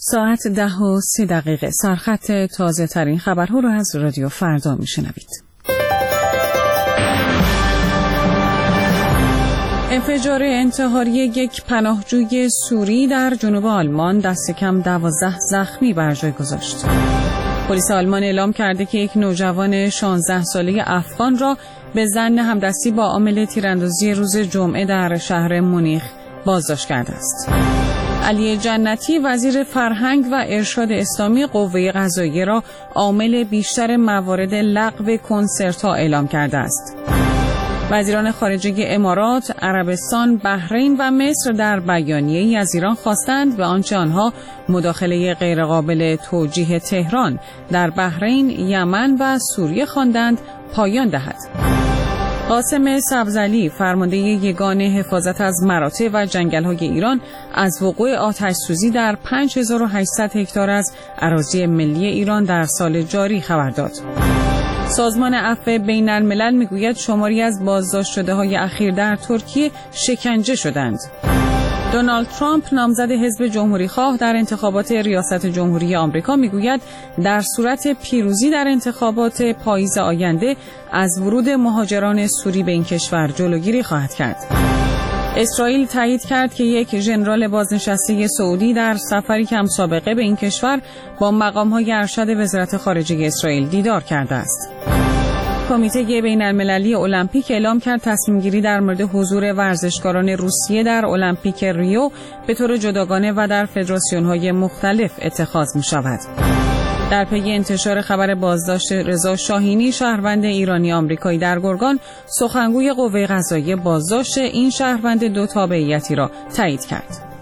ساعت 10:03 سرخط تازه ترین خبرها را از رادیو فردا میشنوید. انفجار انتحاری یک پناهجوی سوری در جنوب آلمان دست کم 12 زخمی بر جای گذاشت. پلیس آلمان اعلام کرده که یک نوجوان 16 ساله افغان را به ظن همدستی با عامل تیراندازی روز جمعه در شهر مونیخ بازداشت کرده است. علی جنتی وزیر فرهنگ و ارشاد اسلامی قوه قضاییه را عامل بیشتر موارد لغو کنسرت‌ها اعلام کرده است. وزیران خارجه امارات، عربستان، بحرین و مصر در بیانیه‌ای از ایران خواستند به آنچه آنها مداخله غیرقابل توجیه تهران در بحرین، یمن و سوریه خواندند پایان دهد. قاسم سبزعلی فرمانده یگان حفاظت از مراتع و جنگل‌های ایران از وقوع آتش‌سوزی در 5800 هکتار از اراضی ملی ایران در سال جاری خبر داد. سازمان عفو بین الملل میگوید شماری از بازداشت شده‌های اخیر در ترکیه شکنجه شدند. دونالد ترامپ نامزد حزب جمهوری‌خواه در انتخابات ریاست جمهوری آمریکا میگوید در صورت پیروزی در انتخابات پاییز آینده از ورود مهاجران سوری به این کشور جلوگیری خواهد کرد. اسرائیل تایید کرد که یک ژنرال بازنشسته سعودی در سفری کم سابقه به این کشور با مقام‌های ارشد وزارت خارجه اسرائیل دیدار کرده است. کمیته بین المللی المپیک اعلام کرد تصمیم گیری در مورد حضور ورزشکاران روسیه در المپیک ریو به طور جداگانه و در فدراسیون‌های مختلف اتخاذ می‌شود. در پی انتشار خبر بازداشت رضا شاهینی شهروند ایرانی آمریکایی در گرگان، سخنگوی قوه قضاییه بازداشت این شهروند دو تابعیتی را تایید کرد.